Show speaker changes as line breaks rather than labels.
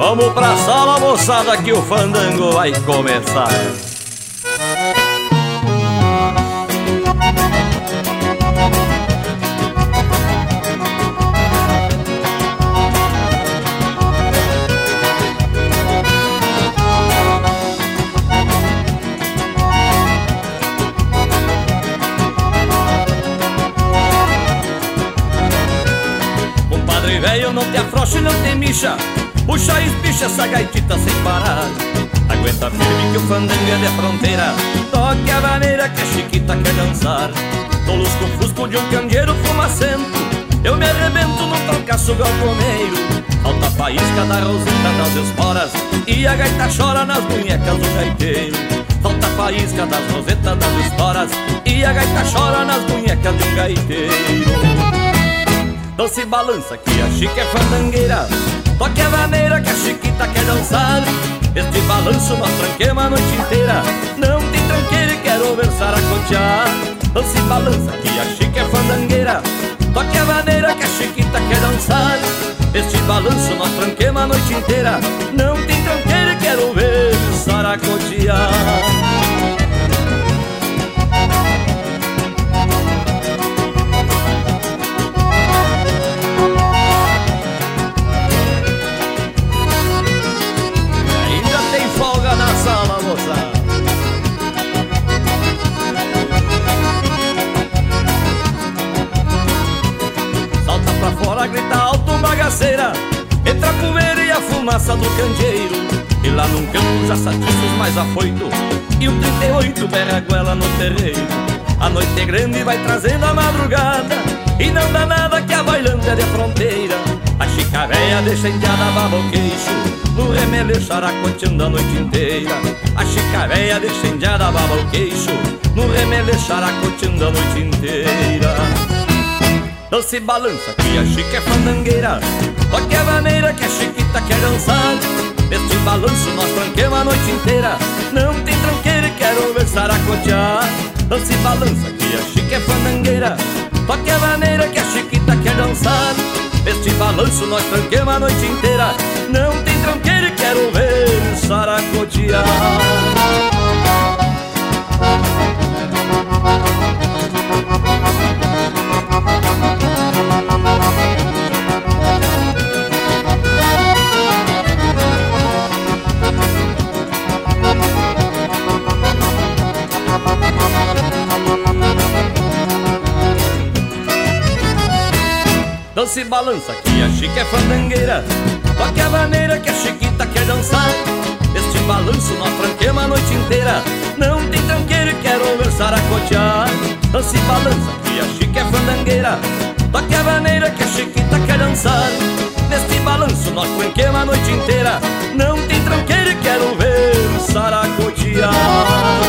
Vamos pra sala, moçada, que o fandango vai começar. Compadre velho, não te afrouxe, não te mixa, puxa e espicha essa gaitita sem parar. Aguenta firme que o fandango é de fronteira, toque a maneira que a chiquita quer dançar. Tolos com fusco de um candeeiro fumacento, eu me arrebento no trancaço galponeiro. Alta faísca da roseta das esporas e a gaita chora nas munhecas do gaiteiro. Alta faísca das rosetas das esporas e a gaita chora nas munhecas de um gaiteiro. Então se balança que a chica é fandangueira, toque a maneira que a chiquita quer dançar. Este balanço nós tranquemos a noite inteira, não tem tranqueira e quero versar a contear. Então se balança que a chica é fandangueira, toque a maneira que a chiquita quer dançar. Este balanço nós tranquemos a noite inteira, não tem tranqueira e quero versar a contear. Salta pra fora, grita alto, bagaceira, entra a poeira e a fumaça do candeeiro. E lá num canto já satisfaz mais afoito, e o 38 berra a goela no terreiro. A noite é grande e vai trazendo a madrugada, e não dá nada que a bailante é de fronteira. A chica véia deixa indiada baba o queixo, no remele xaracoteando a noite inteira. A chica véia deixa indiada baba o queixo, no remele xaracoteando a noite inteira. Não se balança que a chica é fandangueira, toque a maneira que a chiquita quer dançar. Neste balanço nós tranquemos a noite inteira, não tem tranqueira e quero versar a cotear. Não se balança que a chica é fandangueira, toque a maneira que a chiquita quer dançar. Neste balanço nós tranquemos a noite inteira, não tem tranqueira e quero versar a cotear. Não se balança que a chica é fandangueira, toque a maneira que a chiquita quer dançar. Este balanço nós tranquemos a noite inteira, não tem tranqueira e quero versar a cotear. Não se balança que a chica é fandangueira, toque a maneira que a chiquita quer dançar. Neste balanço nós tranquemos a noite inteira, não tem tranqueira e quero versar a cotear.